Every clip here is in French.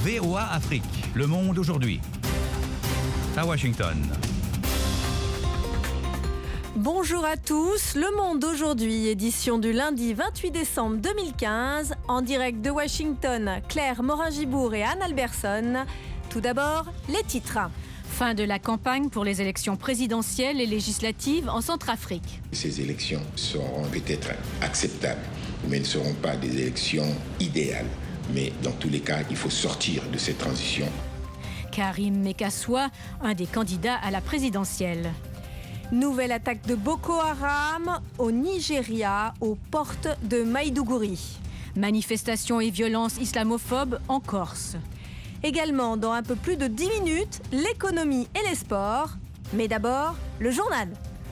VOA Afrique, le monde aujourd'hui. À Washington. Bonjour à tous, Le Monde aujourd'hui, édition du lundi 28 décembre 2015, en direct de Washington, Claire Morin-Gibourg et Anne Alberson. Tout d'abord, les titres. Fin de la campagne pour les élections présidentielles et législatives en Centrafrique. Ces élections seront peut-être acceptables, mais ne seront pas des élections idéales. Mais dans tous les cas, il faut sortir de cette transition. Karim Mekassoua, un des candidats à la présidentielle. Nouvelle attaque de Boko Haram au Nigeria, aux portes de Maïdougouri. Manifestations et violences islamophobes en Corse. Également, dans un peu plus de 10 minutes, l'économie et les sports. Mais d'abord, le journal.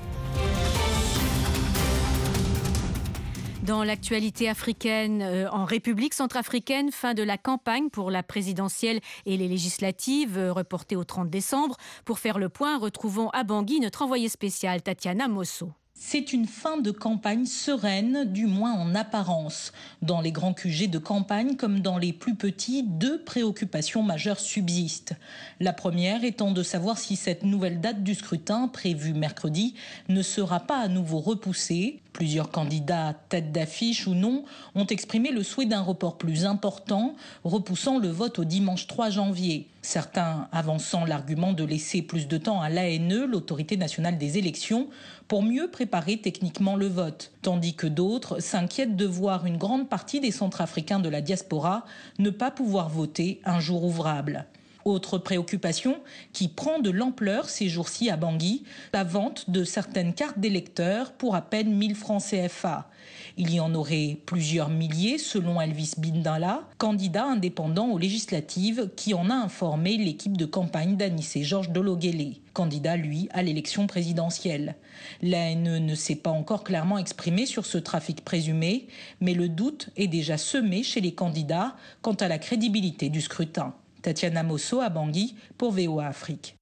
Dans l'actualité africaine, en République centrafricaine, fin de la campagne pour la présidentielle et les législatives, reportée au 30 décembre. Pour faire le point, retrouvons à Bangui notre envoyée spéciale Tatiana Mosso. C'est une fin de campagne sereine, du moins en apparence. Dans les grands QG de campagne comme dans les plus petits, deux préoccupations majeures subsistent. La première étant de savoir si cette nouvelle date du scrutin, prévue mercredi, ne sera pas à nouveau repoussée. Plusieurs candidats, tête d'affiche ou non, ont exprimé le souhait d'un report plus important, repoussant le vote au dimanche 3 janvier. Certains avançant l'argument de laisser plus de temps à l'ANE, l'autorité nationale des élections, pour mieux préparer techniquement le vote. Tandis que d'autres s'inquiètent de voir une grande partie des Centrafricains de la diaspora ne pas pouvoir voter un jour ouvrable. Autre préoccupation qui prend de l'ampleur ces jours-ci à Bangui, la vente de certaines cartes d'électeurs pour à peine 1000 francs CFA. Il y en aurait plusieurs milliers selon Elvis Bindala, candidat indépendant aux législatives qui en a informé l'équipe de campagne d'Anissé Georges Dologuélé, candidat lui à l'élection présidentielle. L'ANE ne s'est pas encore clairement exprimée sur ce trafic présumé, mais le doute est déjà semé chez les candidats quant à la crédibilité du scrutin. Tatiana Mosso à Bangui pour VOA Afrique.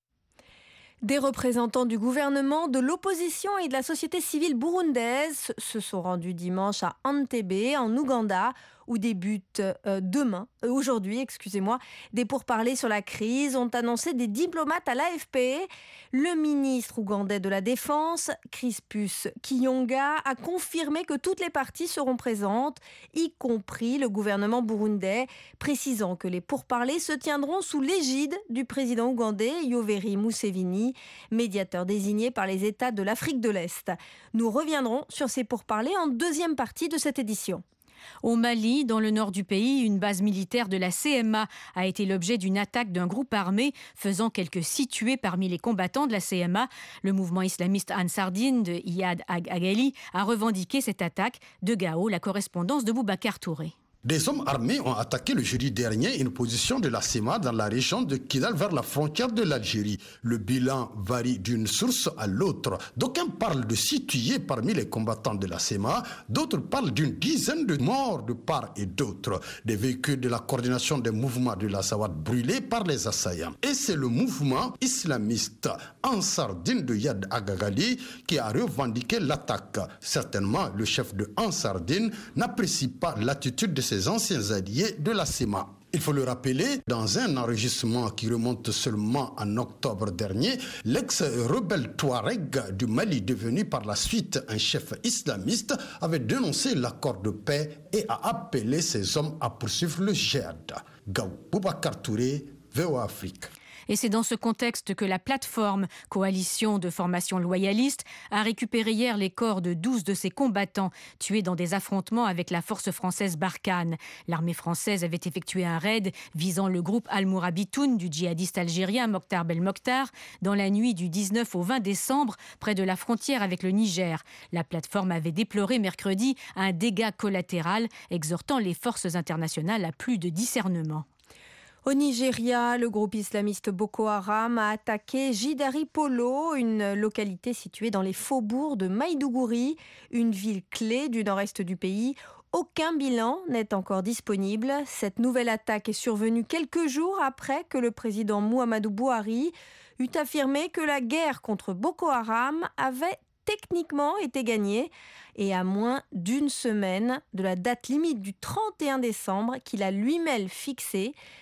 Des représentants du gouvernement, de l'opposition et de la société civile burundaise se sont rendus dimanche à Entebbe, en Ouganda, où débutent aujourd'hui, des pourparlers sur la crise, ont annoncé des diplomates à l'AFP. Le ministre ougandais de la Défense, Crispus Kiyonga, a confirmé que toutes les parties seront présentes, y compris le gouvernement burundais, précisant que les pourparlers se tiendront sous l'égide du président ougandais Yoweri Museveni, médiateur désigné par les États de l'Afrique de l'Est. Nous reviendrons sur ces pourparlers en deuxième partie de cette édition. Au Mali, dans le nord du pays, une base militaire de la CMA a été l'objet d'une attaque d'un groupe armé faisant quelques situés parmi les combattants de la CMA. Le mouvement islamiste Ansar Dine de Iyad Aghali a revendiqué cette attaque. De Gao, la correspondance de Boubacar Touré. Des hommes armés ont attaqué le jeudi dernier une position de la CEMA dans la région de Kidal vers la frontière de l'Algérie. Le bilan varie d'une source à l'autre. D'aucuns parlent de 6 tués parmi les combattants de la CEMA, d'autres parlent d'une dizaine de morts de part et d'autre. Des véhicules de la coordination des mouvements de la Sawat brûlés par les assaillants. Et c'est le mouvement islamiste Ansar Dine de Iyad Aghali qui a revendiqué l'attaque. Certainement, le chef de Ansar Dine n'apprécie pas l'attitude de ses anciens alliés de la CEMA. Il faut le rappeler, dans un enregistrement qui remonte seulement en octobre dernier, l'ex-rebelle Touareg du Mali, devenu par la suite un chef islamiste, avait dénoncé l'accord de paix et a appelé ses hommes à poursuivre le djihad. Gao Boubacar Touré, VOA Afrique. Et c'est dans ce contexte que la plateforme Coalition de formation loyaliste a récupéré hier les corps de 12 de ses combattants tués dans des affrontements avec la force française Barkhane. L'armée française avait effectué un raid visant le groupe Al-Mourabitoun du djihadiste algérien Mokhtar Belmokhtar dans la nuit du 19 au 20 décembre près de la frontière avec le Niger. La plateforme avait déploré mercredi un dégât collatéral, exhortant les forces internationales à plus de discernement. Au Nigeria, le groupe islamiste Boko Haram a attaqué Jidari-Polo, une localité située dans les faubourgs de Maïdougouri, une ville clé du nord-est du pays. Aucun bilan n'est encore disponible. Cette nouvelle attaque est survenue quelques jours après que le président Muhammadu Buhari eut affirmé que la guerre contre Boko Haram avait techniquement été gagnée et à moins d'une semaine de la date limite du 31 décembre qu'il a lui-même fixée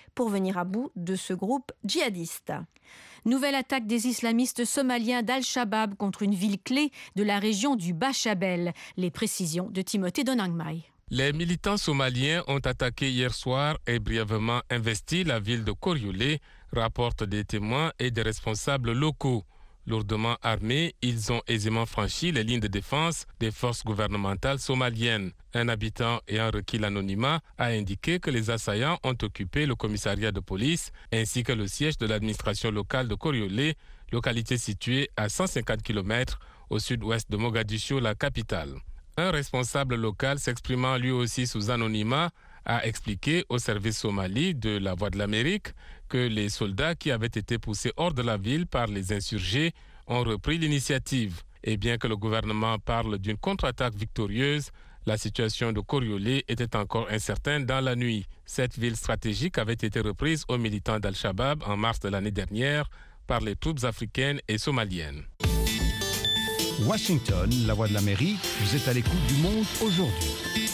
pour venir à bout de ce groupe djihadiste. Nouvelle attaque des islamistes somaliens d'Al-Shabaab contre une ville clé de la région du Bas-Chabel. Les précisions de Timothée Donangmai. Les militants somaliens ont attaqué hier soir et brièvement investi la ville de Koryoulé, rapportent des témoins et des responsables locaux. Lourdement armés, ils ont aisément franchi les lignes de défense des forces gouvernementales somaliennes. Un habitant ayant requis l'anonymat a indiqué que les assaillants ont occupé le commissariat de police ainsi que le siège de l'administration locale de Koryoulé, localité située à 150 km au sud-ouest de Mogadiscio, la capitale. Un responsable local s'exprimant lui aussi sous anonymat a expliqué au service somali de la Voix de l'Amérique que les soldats qui avaient été poussés hors de la ville par les insurgés ont repris l'initiative. Et bien que le gouvernement parle d'une contre-attaque victorieuse, la situation de Koryoulé était encore incertaine dans la nuit. Cette ville stratégique avait été reprise aux militants d'Al-Shabaab en mars de l'année dernière par les troupes africaines et somaliennes. Washington, la Voix de l'Amérique, vous êtes à l'écoute du monde aujourd'hui.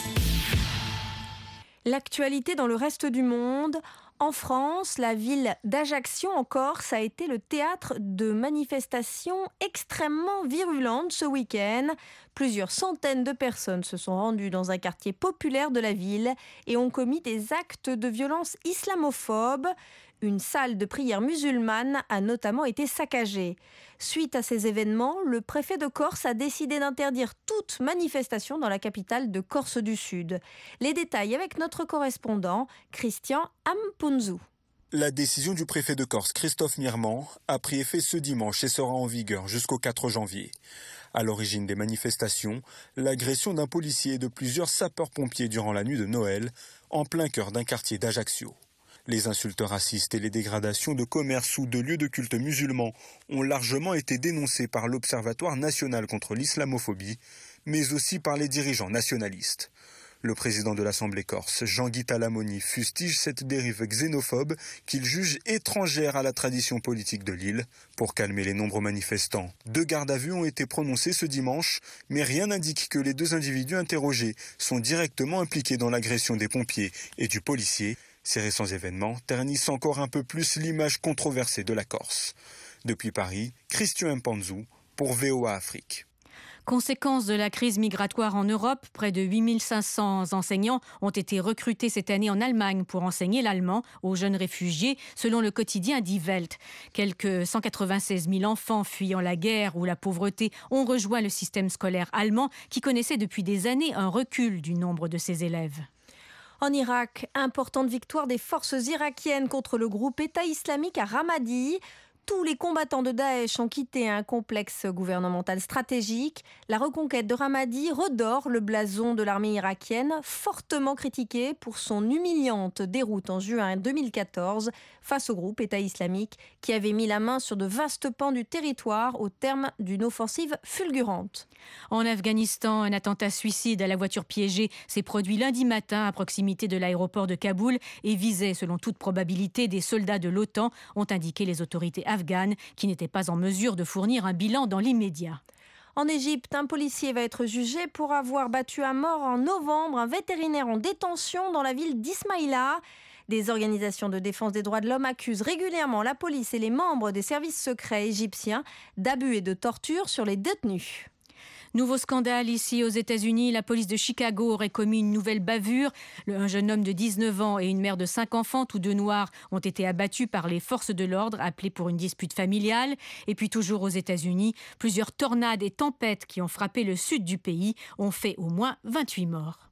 L'actualité dans le reste du monde. En France, la ville d'Ajaccio en Corse a été le théâtre de manifestations extrêmement virulentes ce week-end. Plusieurs centaines de personnes se sont rendues dans un quartier populaire de la ville et ont commis des actes de violence islamophobes. Une salle de prière musulmane a notamment été saccagée. Suite à ces événements, le préfet de Corse a décidé d'interdire toute manifestation dans la capitale de Corse du Sud. Les détails avec notre correspondant, Christian Ampunzu. La décision du préfet de Corse, Christophe Mirmand, a pris effet ce dimanche et sera en vigueur jusqu'au 4 janvier. À l'origine des manifestations, l'agression d'un policier et de plusieurs sapeurs-pompiers durant la nuit de Noël, en plein cœur d'un quartier d'Ajaccio. Les insultes racistes et les dégradations de commerces ou de lieux de culte musulmans ont largement été dénoncés par l'Observatoire national contre l'islamophobie, mais aussi par les dirigeants nationalistes. Le président de l'Assemblée corse, Jean-Guy Talamoni, fustige cette dérive xénophobe qu'il juge étrangère à la tradition politique de l'île. Pour calmer les nombreux manifestants, 2 gardes à vue ont été prononcés ce dimanche, mais rien n'indique que les 2 individus interrogés sont directement impliqués dans l'agression des pompiers et du policier. Ces récents événements ternissent encore un peu plus l'image controversée de la Corse. Depuis Paris, Christian Mpanzu pour VOA Afrique. Conséquence de la crise migratoire en Europe, près de 8500 enseignants ont été recrutés cette année en Allemagne pour enseigner l'allemand aux jeunes réfugiés, selon le quotidien Die Welt. Quelques 196 000 enfants fuyant la guerre ou la pauvreté ont rejoint le système scolaire allemand qui connaissait depuis des années un recul du nombre de ses élèves. En Irak, importante victoire des forces irakiennes contre le groupe État islamique à Ramadi. Tous les combattants de Daesh ont quitté un complexe gouvernemental stratégique. La reconquête de Ramadi redore le blason de l'armée irakienne, fortement critiquée pour son humiliante déroute en juin 2014 face au groupe État islamique qui avait mis la main sur de vastes pans du territoire au terme d'une offensive fulgurante. En Afghanistan, un attentat suicide à la voiture piégée s'est produit lundi matin à proximité de l'aéroport de Kaboul et visait, selon toute probabilité, des soldats de l'OTAN, ont indiqué les autorités afghanes qui n'étaient pas en mesure de fournir un bilan dans l'immédiat. En Égypte, un policier va être jugé pour avoir battu à mort en novembre un vétérinaire en détention dans la ville d'Ismaïla. Des organisations de défense des droits de l'homme accusent régulièrement la police et les membres des services secrets égyptiens d'abus et de torture sur les détenus. Nouveau scandale ici aux États-Unis. La police de Chicago aurait commis une nouvelle bavure. Un jeune homme de 19 ans et une mère de 5 enfants, tous 2 noirs, ont été abattus par les forces de l'ordre appelées pour une dispute familiale. Et puis toujours aux États-Unis, plusieurs tornades et tempêtes qui ont frappé le sud du pays ont fait au moins 28 morts.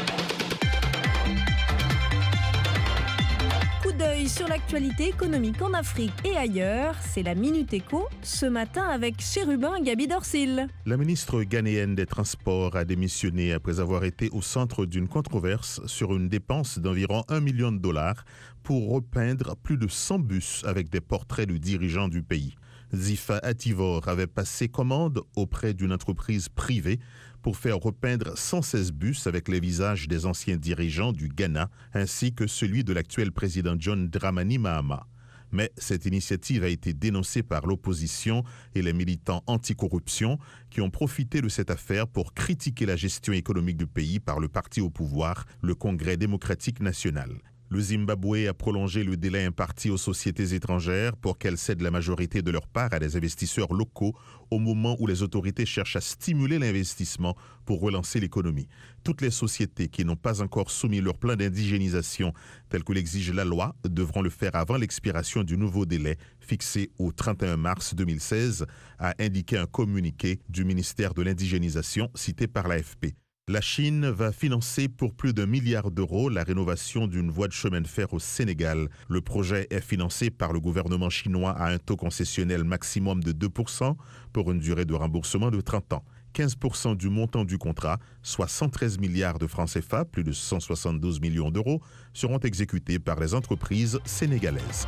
D'œil sur l'actualité économique en Afrique et ailleurs, c'est la Minute Éco, ce matin avec Chérubin Gabi Dorsil. La ministre ghanéenne des Transports a démissionné après avoir été au centre d'une controverse sur une dépense d'environ $1 million pour repeindre plus de 100 bus avec des portraits de dirigeants du pays. Zifa Ativor avait passé commande auprès d'une entreprise privée pour faire repeindre 116 bus avec les visages des anciens dirigeants du Ghana ainsi que celui de l'actuel président John Dramani Mahama. Mais cette initiative a été dénoncée par l'opposition et les militants anticorruption qui ont profité de cette affaire pour critiquer la gestion économique du pays par le parti au pouvoir, le Congrès démocratique national. Le Zimbabwe a prolongé le délai imparti aux sociétés étrangères pour qu'elles cèdent la majorité de leur part à des investisseurs locaux au moment où les autorités cherchent à stimuler l'investissement pour relancer l'économie. Toutes les sociétés qui n'ont pas encore soumis leur plan d'indigénisation tel que l'exige la loi devront le faire avant l'expiration du nouveau délai fixé au 31 mars 2016, a indiqué un communiqué du ministère de l'Indigénisation cité par l'AFP. La Chine va financer pour plus d'1 milliard d'euros la rénovation d'une voie de chemin de fer au Sénégal. Le projet est financé par le gouvernement chinois à un taux concessionnel maximum de 2% pour une durée de remboursement de 30 ans. 15% du montant du contrat, soit 113 milliards de francs CFA, plus de 172 millions d'euros, seront exécutés par les entreprises sénégalaises.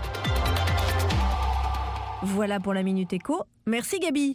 Voilà pour la Minute Éco. Merci Gabi.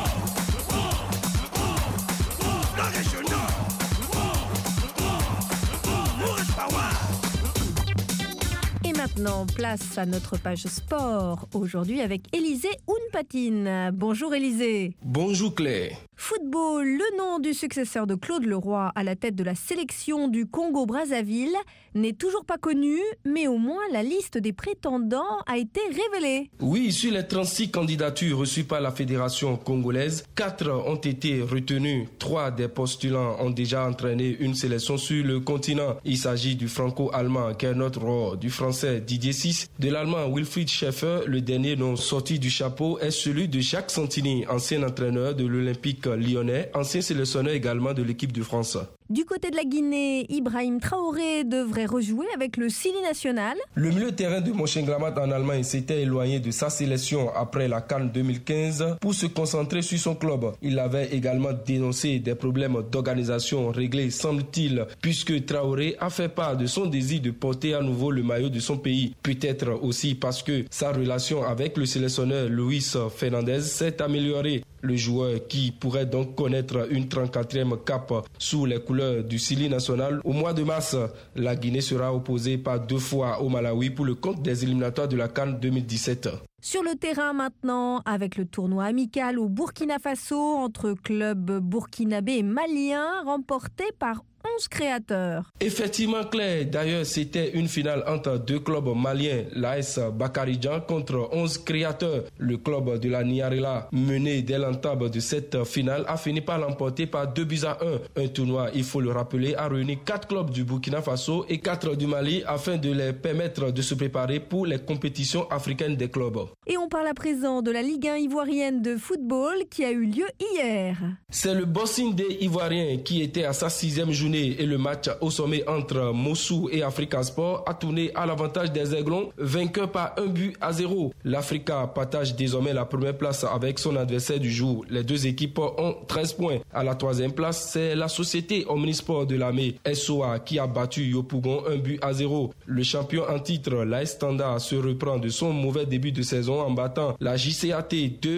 Et maintenant, place à notre page sport. Aujourd'hui avec Élisée Ounpatine. Bonjour Élisée. Bonjour Claire. Football, le nom du successeur de Claude Leroy à la tête de la sélection du Congo-Brazzaville n'est toujours pas connu, mais au moins la liste des prétendants a été révélée. Oui, sur les 36 candidatures reçues par la fédération congolaise, 4 ont été retenues. 3 des postulants ont déjà entraîné une sélection sur le continent. Il s'agit du franco-allemand Gernot Rohr, du français Didier Six, de l'allemand Wilfried Schäfer. Le dernier nom sorti du chapeau est celui de Jacques Santini, ancien entraîneur de l'Olympique lyonnais, ancien sélectionneur également de l'équipe de France. Du côté de la Guinée, Ibrahim Traoré devrait rejouer avec le Sili national. Le milieu de terrain de Mönchengladbach en Allemagne s'était éloigné de sa sélection après la CAN 2015 pour se concentrer sur son club. Il avait également dénoncé des problèmes d'organisation réglés, semble-t-il, puisque Traoré a fait part de son désir de porter à nouveau le maillot de son pays. Peut-être aussi parce que sa relation avec le sélectionneur Luis Fernandez s'est améliorée. Le joueur qui pourrait donc connaître une 34e cape sous les couleurs du Sili national. Au mois de mars, la Guinée sera opposée par 2 fois au Malawi pour le compte des éliminatoires de la CAN 2017. Sur le terrain maintenant, avec le tournoi amical au Burkina Faso entre clubs burkinabés et maliens remporté par 11 créateurs. Effectivement Claire, d'ailleurs c'était une finale entre 2 clubs maliens, l'AS Bakaridjan contre 11 créateurs. Le club de la Niarela, mené dès l'entame de cette finale, a fini par l'emporter par 2-1. Un tournoi, il faut le rappeler, a réuni 4 clubs du Burkina Faso et 4 du Mali afin de les permettre de se préparer pour les compétitions africaines des clubs. Et on parle à présent de la Ligue 1 ivoirienne de football qui a eu lieu hier. C'est le Bossing Day ivoirien qui était à sa 6e journée et le match au sommet entre Mossou et Africa Sport a tourné à l'avantage des Aiglons, vainqueurs par 1-0. L'Africa partage désormais la première place avec son adversaire du jour. Les 2 équipes ont 13 points. À la 3e place, c'est la société Omnisport de l'Amé, SOA, qui a battu Yopougon 1-0. Le champion en titre, l'AS Standard, se reprend de son mauvais début de saison en battant la JCAT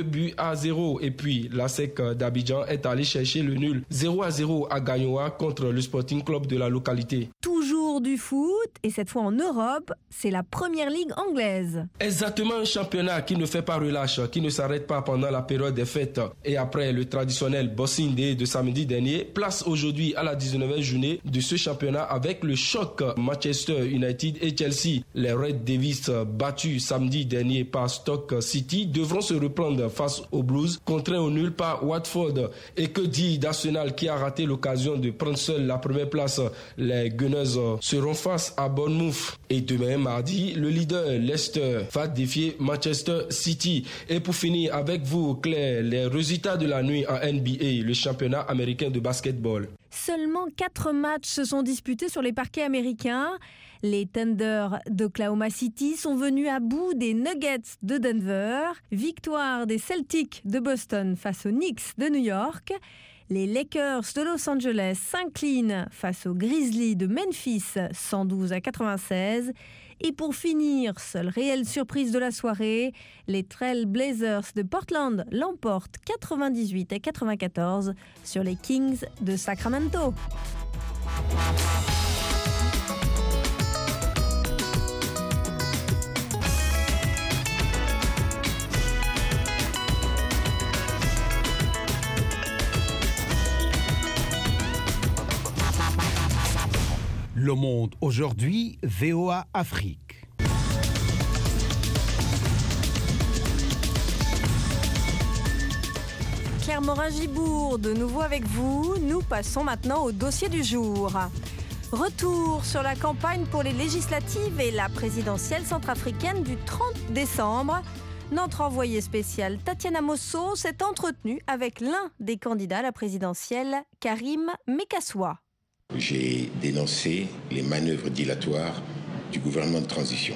2-0. Et puis, la SEC d'Abidjan est allé chercher le nul 0-0 à Gagnoa contre le Sporting Club de la localité. Toujours du foot, et cette fois en Europe, c'est la première ligue anglaise. Exactement, un championnat qui ne fait pas relâche, qui ne s'arrête pas pendant la période des fêtes. Et après le traditionnel Boxing Day de samedi dernier, place aujourd'hui à la 19e journée de ce championnat avec le choc Manchester United et Chelsea. Les Red Devils, battus samedi dernier par Stoke City, devront se reprendre face aux Blues, contraints au nul par Watford. Et que dit d'Arsenal qui a raté l'occasion de prendre seul la première place? Les Gunners seront face à Bournemouth. Et demain, mardi, le leader Leicester va défier Manchester City. Et pour finir avec vous, Claire, les résultats de la nuit en NBA, le championnat américain de basketball. Seulement 4 matchs se sont disputés sur les parquets américains. Les Thunder d'Oklahoma City sont venus à bout des Nuggets de Denver. Victoire des Celtics de Boston face aux Knicks de New York. Les Lakers de Los Angeles s'inclinent face aux Grizzlies de Memphis 112-96. Et pour finir, seule réelle surprise de la soirée, les Trail Blazers de Portland l'emportent 98-94 sur les Kings de Sacramento. Le Monde aujourd'hui, VOA Afrique. Claire Morin-Gibourg, de nouveau avec vous. Nous passons maintenant au dossier du jour. Retour sur la campagne pour les législatives et la présidentielle centrafricaine du 30 décembre. Notre envoyée spéciale Tatiana Mosso s'est entretenue avec l'un des candidats à la présidentielle, Karim Mekassoua. J'ai dénoncé les manœuvres dilatoires du gouvernement de transition.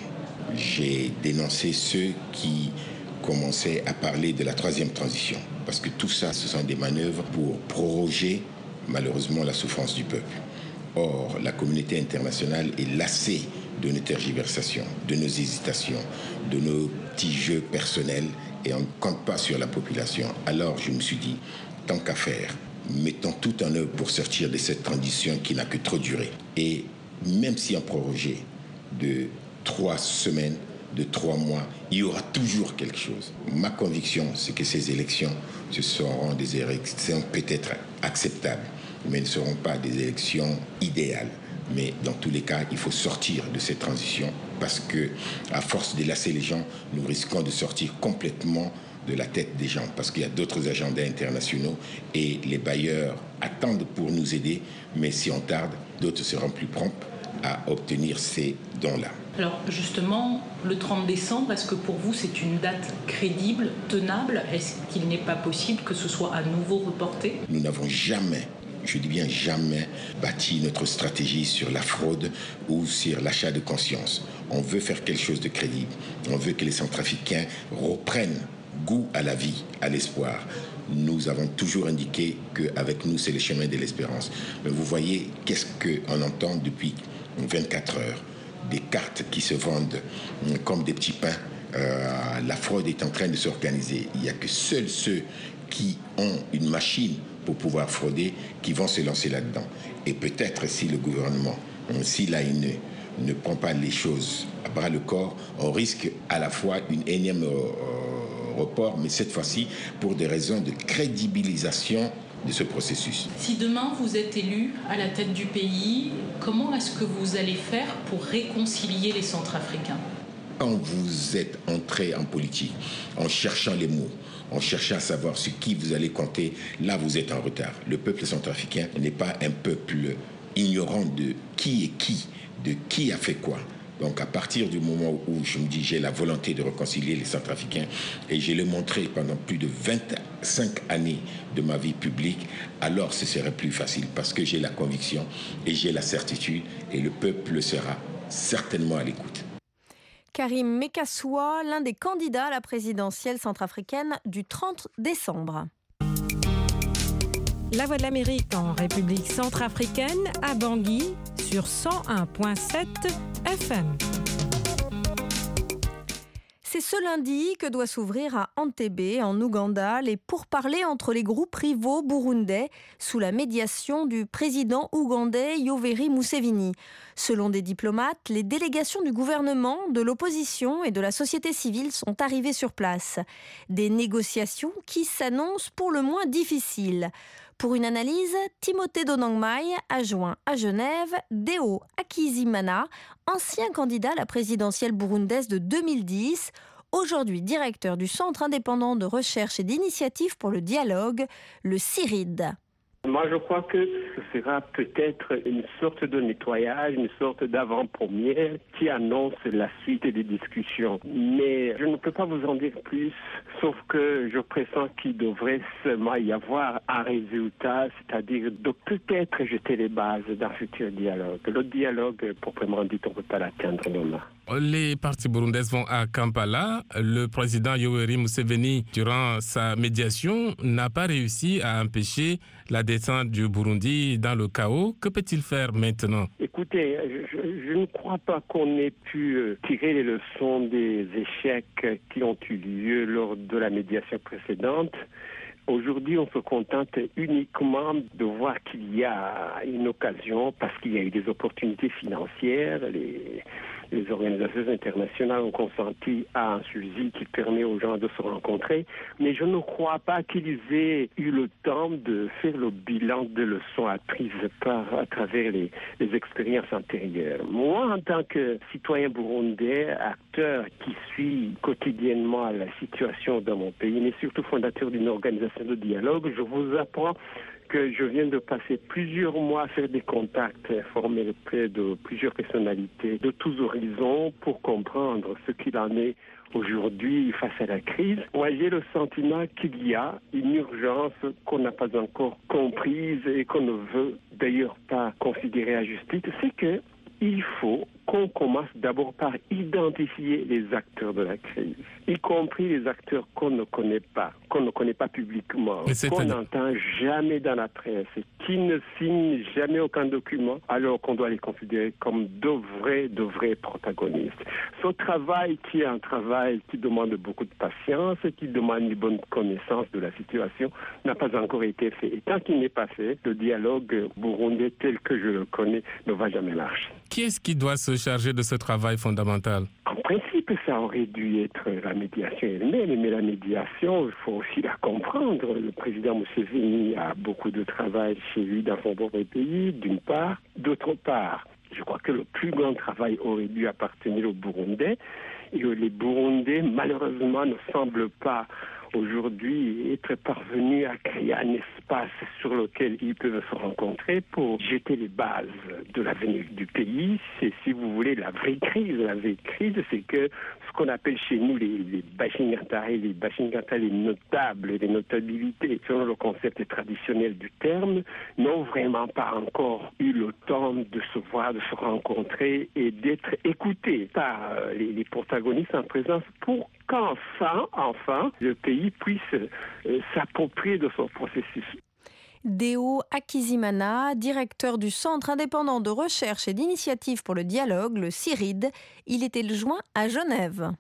J'ai dénoncé ceux qui commençaient à parler de la troisième transition. Parce que tout ça, ce sont des manœuvres pour proroger, malheureusement, la souffrance du peuple. Or, la communauté internationale est lassée de nos tergiversations, de nos hésitations, de nos petits jeux personnels et on ne compte pas sur la population. Alors, je me suis dit, tant qu'à faire, mettons tout en œuvre pour sortir de cette transition qui n'a que trop duré. Et même si on prorogeait de 3 semaines, de 3 mois, il y aura toujours quelque chose. Ma conviction, c'est que ces élections, ce seront des élections peut-être acceptables, mais elles ne seront pas des élections idéales. Mais dans tous les cas, il faut sortir de cette transition parce que, à force de lasser les gens, nous risquons de sortir complètement de la tête des gens parce qu'il y a d'autres agendas internationaux et les bailleurs attendent pour nous aider, mais si on tarde, d'autres seront plus prompts à obtenir ces dons-là. Alors justement, le 30 décembre, est-ce que pour vous c'est une date crédible, tenable ? Est-ce qu'il n'est pas possible que ce soit à nouveau reporté ? Nous n'avons jamais, je dis bien jamais, bâti notre stratégie sur la fraude ou sur l'achat de conscience. On veut faire quelque chose de crédible. On veut que les Centrafricains reprennent goût à la vie, à l'espoir. Nous avons toujours indiqué qu'avec nous, c'est le chemin de l'espérance. Mais vous voyez, qu'est-ce qu'on entend depuis 24 heures ? Des cartes qui se vendent comme des petits pains. La fraude est en train de s'organiser. Il n'y a que seuls ceux qui ont une machine pour pouvoir frauder qui vont se lancer là-dedans. Et peut-être si le gouvernement, si l'ANE ne prend pas les choses à bras le corps, on risque à la fois une énième report, mais cette fois-ci pour des raisons de crédibilisation de ce processus. Si demain vous êtes élu à la tête du pays, comment est-ce que vous allez faire pour réconcilier les Centrafricains ? Quand vous êtes entré en politique, en cherchant les mots, en cherchant à savoir sur qui vous allez compter, là vous êtes en retard. Le peuple centrafricain n'est pas un peuple ignorant de qui est qui, de qui a fait quoi. Donc à partir du moment où je me dis j'ai la volonté de réconcilier les Centrafricains et je l'ai montré pendant plus de 25 années de ma vie publique, alors ce serait plus facile parce que j'ai la conviction et j'ai la certitude et le peuple sera certainement à l'écoute. Karim Mekassoua, l'un des candidats à la présidentielle centrafricaine du 30 décembre. La Voix de l'Amérique en République centrafricaine à Bangui sur 101.7 FM. C'est ce lundi que doit s'ouvrir à Entebbe, en Ouganda, les pourparlers entre les groupes rivaux burundais sous la médiation du président ougandais Yoweri Museveni. Selon des diplomates, les délégations du gouvernement, de l'opposition et de la société civile sont arrivées sur place. Des négociations qui s'annoncent pour le moins difficiles. Pour une analyse, Timothée Donangmai a joint à Genève Deo Akizimana, ancien candidat à la présidentielle burundaise de 2010, aujourd'hui directeur du Centre indépendant de recherche et d'initiative pour le dialogue, le CIRID. Moi, je crois que ce sera peut-être une sorte de nettoyage, une sorte d'avant-première qui annonce la suite des discussions. Mais je ne peux pas vous en dire plus, sauf que je pressens qu'il devrait seulement y avoir un résultat, c'est-à-dire de peut-être jeter les bases d'un futur dialogue. Le dialogue, proprement dit, on ne peut pas l'atteindre demain. Les partis burundais vont à Kampala. Le président Yoweri Museveni, durant sa médiation, n'a pas réussi à empêcher la descente du Burundi dans le chaos. Que peut-il faire maintenant ? Écoutez, je ne crois pas qu'on ait pu tirer les leçons des échecs qui ont eu lieu lors de la médiation précédente. Aujourd'hui, on se contente uniquement de voir qu'il y a une occasion parce qu'il y a eu des opportunités financières. les organisations internationales ont consenti à un suivi qui permet aux gens de se rencontrer, mais je ne crois pas qu'ils aient eu le temps de faire le bilan de leçons apprises à travers les expériences antérieures. Moi, en tant que citoyen burundais, acteur qui suit quotidiennement la situation dans mon pays, mais surtout fondateur d'une organisation de dialogue, je vous apprends que je viens de passer plusieurs mois à faire des contacts informels auprès de plusieurs personnalités de tous horizons pour comprendre ce qu'il en est aujourd'hui face à la crise. Moi, j'ai le sentiment qu'il y a une urgence qu'on n'a pas encore comprise et qu'on ne veut d'ailleurs pas considérer à juste titre, c'est que il faut qu'on commence d'abord par identifier les acteurs de la crise, y compris les acteurs qu'on ne connaît pas publiquement, qu'on n'entend jamais dans la presse, qui ne signent jamais aucun document, alors qu'on doit les considérer comme de vrais protagonistes. Ce travail qui est un travail qui demande beaucoup de patience, qui demande une bonne connaissance de la situation, n'a pas encore été fait. Et tant qu'il n'est pas fait, le dialogue burundais tel que je le connais ne va jamais marcher. Qui est-ce qui doit se charger de ce travail fondamental? En principe, ça aurait dû être la médiation elle-même, mais la médiation, il faut aussi la comprendre. Le président Museveni a beaucoup de travail chez lui dans son propre pays, d'une part. D'autre part, je crois que le plus grand travail aurait dû appartenir aux Burundais. Et les Burundais, malheureusement, ne semblent pas aujourd'hui être parvenus à créer un espace sur lequel ils peuvent se rencontrer pour jeter les bases de l'avenir du pays. C'est, si vous voulez, la vraie crise. La vraie crise, c'est que ce qu'on appelle chez nous les bashingata, les notables, les notabilités, selon le concept traditionnel du terme, n'ont vraiment pas encore eu le temps de se voir, de se rencontrer et d'être écoutés par les protagonistes en présence pour qu'enfin, le pays puisse s'approprier de son processus. Deo Akizimana, directeur du Centre indépendant de recherche et d'initiative pour le dialogue, le CIRID. Il était le juin à Genève.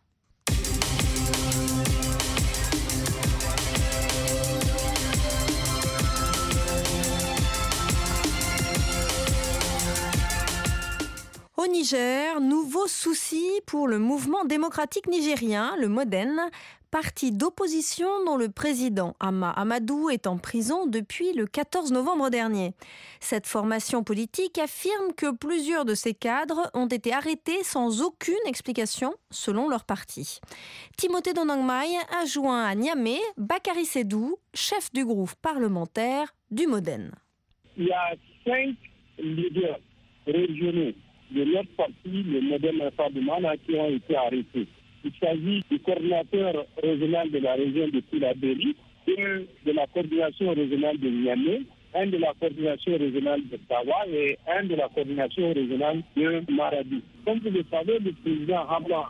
Au Niger, nouveau souci pour le mouvement démocratique nigérien, le MODEN, parti d'opposition dont le président Hama Amadou est en prison depuis le 14 novembre dernier. Cette formation politique affirme que plusieurs de ses cadres ont été arrêtés sans aucune explication selon leur parti. Timothée Donangmai a joint à Niamey Bakary Sédou, chef du groupe parlementaire du MODEN. Il y a 5 leaders régionaux de notre parti, le MODEN Fadumana, qui ont été arrêtés. Il s'agit du coordinateur régional de la région de Tilaberi, un de la coordination régionale de Niamey, un de la coordination régionale de Tawa et un de la coordination régionale de Maradi. Comme vous le savez, le président Hama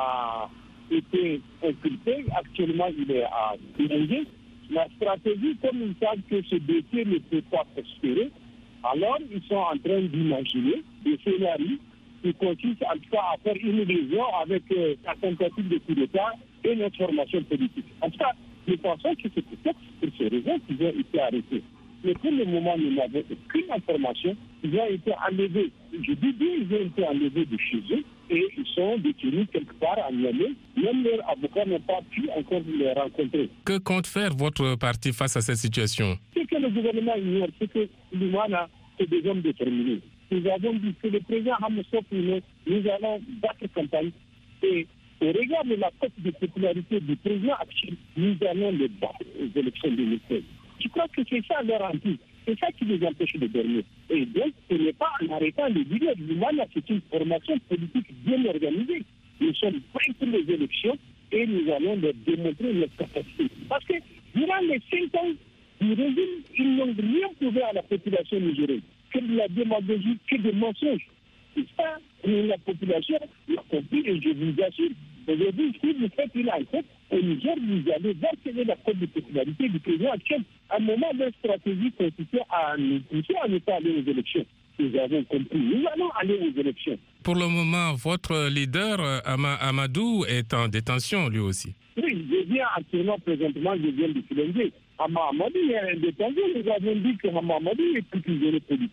a été inculpé. Actuellement, il est à Niamey. La stratégie, comme ils savent que ce dossier ne peut pas prospérer, alors ils sont en train d'imaginer des scénarios qui consiste en tout cas à faire une liaison avec la tentative de coup d'État et notre formation politique. En tout cas, nous pensons que c'est peut-être pour ces raisons qu'ils ont été arrêtés. Mais pour le moment, nous n'avons aucune information. Ils ont été enlevés. Je dis bien, ils ont été enlevés de chez eux et ils sont détenus quelque part à Niamey. Même leurs avocats n'ont pas pu encore les rencontrer. Que compte faire votre parti face à cette situation? Ce que le gouvernement ignore, c'est que l'Oumana, c'est des hommes déterminés. Nous avons dit que le président Hamoussou, nous allons battre campagne et au regard de la cote de popularité du président actuel, nous allons les battre aux élections 2016. Je crois que c'est ça leur anti. C'est ça qui les empêche de dormir. Et donc, ce n'est pas en arrêtant les leaders du Mali, c'est une formation politique bien organisée. Nous sommes prêts pour les élections et nous allons leur démontrer notre capacité. Parce que durant les 5 ans du régime, ils n'ont rien prouvé à la population nigérienne. Que de la démagogie, que des mensonges. C'est ça, la population l'a compris et je vous assure. Aujourd'hui, si vous faites une enquête, au Niger, vous allez voir quelle est la cote de popularité du président actuel. À un moment, leur stratégie consistait à nous pousser à ne pas aller aux élections. Nous avons compris, nous allons aller aux élections. Pour le moment, votre leader, Amadou, est en détention lui aussi. Oui, je viens actuellement, présentement, je viens de Silenzé. Hama Amadou est indépendant. Nous avons dit que Hama Amadou est plus prisonnier politique.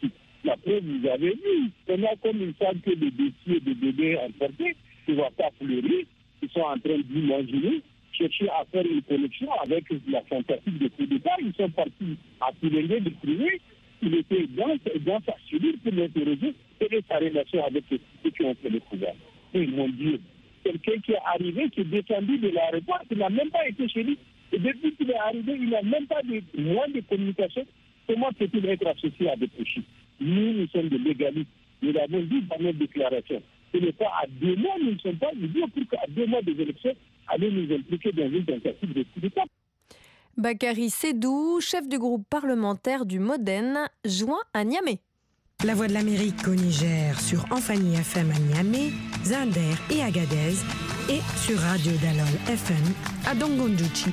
La preuve, vous avez vu. Maintenant, comme ils savent que les dossiers de bébés emportés ne vont pas fleurir, ils sont en train d'imaginer, chercher à faire une connexion avec la tentative de coup d'État. Ils sont partis à Pilengue de privé. Il était dans sa cellule pour l'interroger et sa relation avec ceux qui ont fait le pouvoir. Et mon Dieu, quelqu'un qui est arrivé, qui est descendu de l'aéroport, qui n'a même pas été chez lui. Et depuis qu'il est arrivé, il n'a même pas de moyens de communication. Comment peut-il être associé à des péchés? Nous sommes des légalistes. Nous l'avons dit dans notre déclaration. Ce n'est pas à 2 mois, nous ne sommes pas idiots pour qu'à 2 mois des élections, aller nous impliquer dans une tentative de coup d'État. Bakary Sédou, chef du groupe parlementaire du Modène, joint à Niamey. La Voix de l'Amérique au Niger sur Amphani FM à Niamey, Zinder et Agadez et sur Radio Dalol FM à Dongondouchi.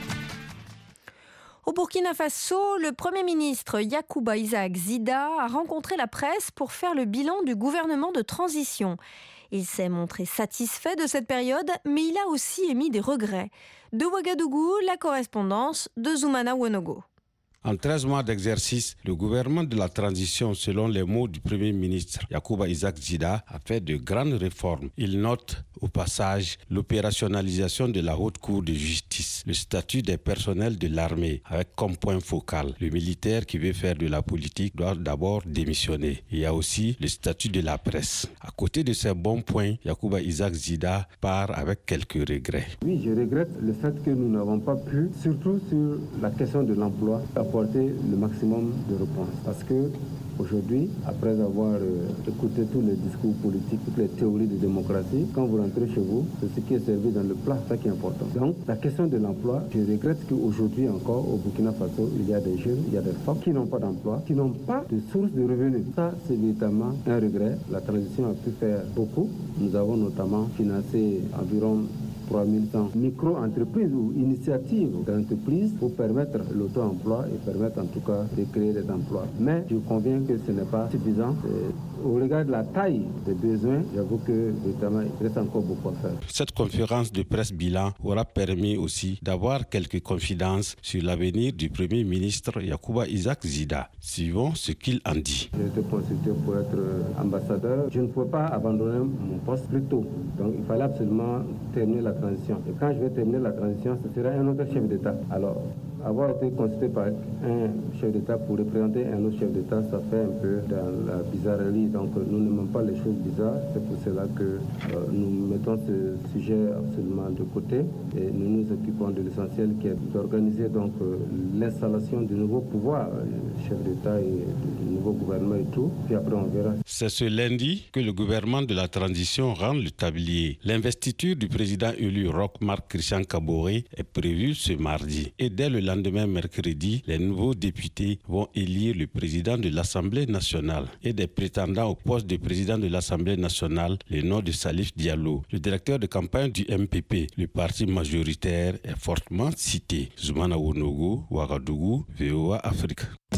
Au Burkina Faso, le Premier ministre Yacouba Isaac Zida a rencontré la presse pour faire le bilan du gouvernement de transition. Il s'est montré satisfait de cette période, mais il a aussi émis des regrets. De Ouagadougou, la correspondance de Zoumana Wonogo. En 13 mois d'exercice, le gouvernement de la transition, selon les mots du Premier ministre Yacouba Isaac Zida, a fait de grandes réformes. Il note au passage l'opérationnalisation de la Haute Cour de justice, le statut des personnels de l'armée, avec comme point focal le militaire qui veut faire de la politique doit d'abord démissionner. Il y a aussi le statut de la presse. À côté de ces bons points, Yacouba Isaac Zida part avec quelques regrets. Oui, je regrette le fait que nous n'avons pas pu, surtout sur la question de l'emploi, apporter le maximum de réponses. Parce que aujourd'hui, après avoir écouté tous les discours politiques, toutes les théories de démocratie, quand vous rentrez chez vous, c'est ce qui est servi dans le plat, ça qui est important. Donc, la question de l'emploi, je regrette qu'aujourd'hui encore, au Burkina Faso, il y a des jeunes, il y a des femmes qui n'ont pas d'emploi, qui n'ont pas de source de revenus. Ça, c'est véritablement un regret. La transition a pu faire beaucoup. Nous avons notamment financé environ 3100 micro-entreprises ou initiatives d'entreprises pour permettre l'auto-emploi et permettre en tout cas de créer des emplois. Mais je conviens que ce n'est pas suffisant. Au regard de la taille des besoins, j'avoue que notamment, il reste encore beaucoup à faire. Cette conférence de presse bilan aura permis aussi d'avoir quelques confidences sur l'avenir du Premier ministre Yacouba Isaac Zida. Suivons ce qu'il en dit. J'ai été consulté pour être ambassadeur. Je ne pouvais pas abandonner mon poste plus tôt. Donc il fallait absolument terminer la transition. Et quand je vais terminer la transition, ce sera un autre chef d'État. Alors, avoir été consulté par un chef d'État pour représenter un autre chef d'État, ça fait un peu dans la bizarrerie. Donc, nous n'aimons pas les choses bizarres. C'est pour cela que nous mettons ce sujet absolument de côté et nous nous occupons de l'essentiel qui est d'organiser donc l'installation du nouveau pouvoir, chef d'État et du nouveau gouvernement et tout. Puis après, on verra. C'est ce lundi que le gouvernement de la transition rend le tablier. L'investiture du président élu Roch Marc Christian Kaboré est prévue ce mardi. Et dès le lendemain mercredi, les nouveaux députés vont élire le président de l'Assemblée nationale. Et des prétendants au poste de président de l'Assemblée nationale, le nom de Salif Diallo, le directeur de campagne du MPP, le parti majoritaire, est fortement cité. Zoumana Wonogo, Ouagadougou, VOA Afrique.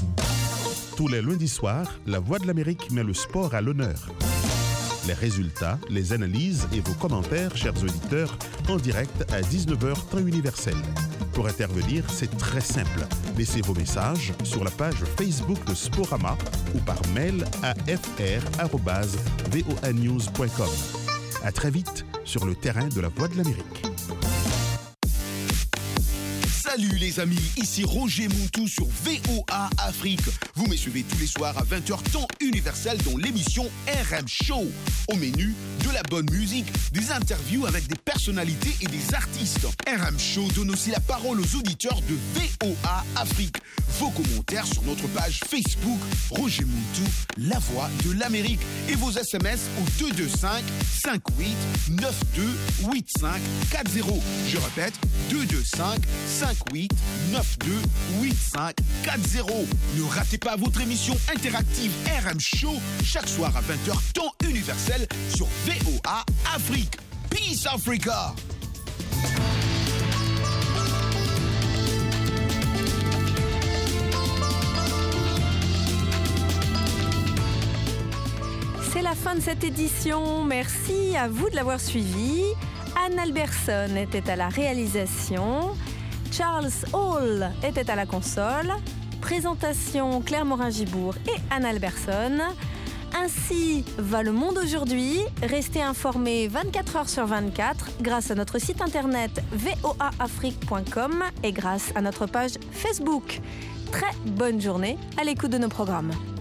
Tous les lundis soirs, La Voix de l'Amérique met le sport à l'honneur. Les résultats, les analyses et vos commentaires, chers auditeurs, en direct à 19h temps universel. Pour intervenir, c'est très simple. Laissez vos messages sur la page Facebook de Sporama ou par mail à fr@voanews.com. À très vite sur le terrain de La Voix de l'Amérique. Salut les amis, ici Roger Montou sur VOA Afrique. Vous me suivez tous les soirs à 20h temps universel dans l'émission RM Show. Au menu, de la bonne musique, des interviews avec des personnalités et des artistes. RM Show donne aussi la parole aux auditeurs de VOA Afrique. Vos commentaires sur notre page Facebook Roger Montou, la voix de l'Amérique. Et vos SMS au 225 58 92 85 40. Je répète, 225 58 92 85 40. Ne ratez pas votre émission interactive RM Show chaque soir à 20h temps universel sur VOA Afrique. Peace Africa! C'est la fin de cette édition. Merci à vous de l'avoir suivi. Anne Alberson était à la réalisation. Charles Hall était à la console. Présentation Claire Morin-Gibourg et Anne Alberson. Ainsi va le monde aujourd'hui. Restez informés 24 heures sur 24 grâce à notre site internet voaafrique.com et grâce à notre page Facebook. Très bonne journée à l'écoute de nos programmes.